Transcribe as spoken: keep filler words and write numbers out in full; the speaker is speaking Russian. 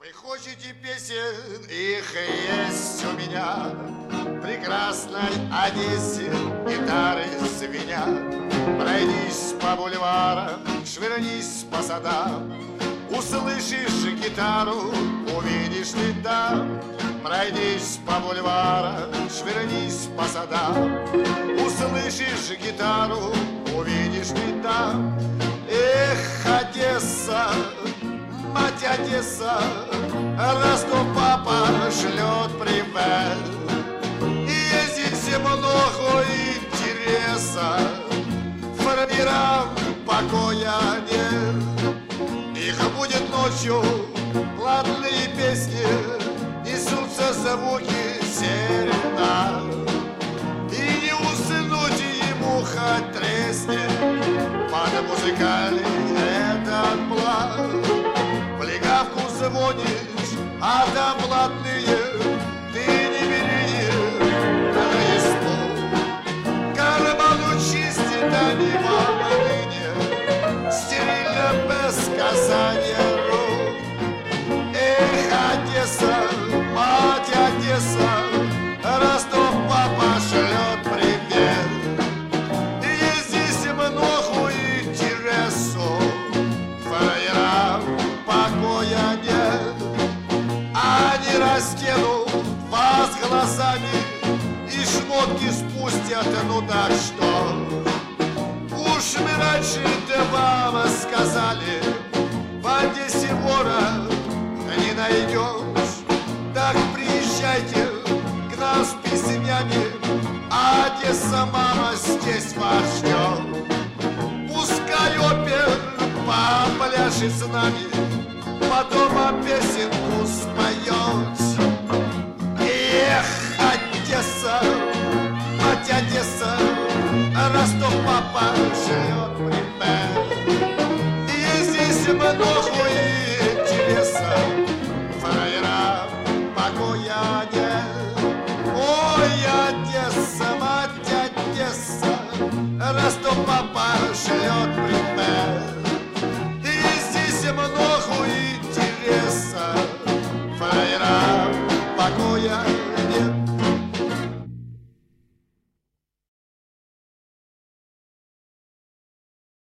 Вы хотите песен, их есть у меня. В прекрасной Одессе гитары звенят. Пройдись по бульварам, швырнись по садам. Услышишь гитару, увидишь ты там. Пройдись по бульварам, швырнись по садам. Услышишь гитару, увидишь ты там. Эх, Одесса, мать Одесса, Ростов папа шлет привет. И ездить много интереса, фармерам покоя нет. Их будет ночью ладные песни, несутся звуки серенад. И не уснуть ему хоть треснет под музыкальный этот план. В легавку звонишь, а там блатные, ты не бери на испуг. Карману чистит они вам ныне, стерильно без касания рук. Эх, Одесса, мать Одесса, Ростов папа шлет привет. И здесь много интересу, фраерам покоя нет. Они растянут вас глазами и шмотки спустят, ну так что? Уж мы раньше-то вам сказали, в Одессе вора не найдешь. Так приезжайте к нам с песнями, Одесса, мама, здесь вас ждет. Пускай опер попляшет с нами, потом о песенку споет. Эх, Одесса, мать Одесса, Ростов папа шлет привет. И здесь много интереса, фраера покоя нет. Ой, Одесса, мать Одесса, Ростов папа шлет привет.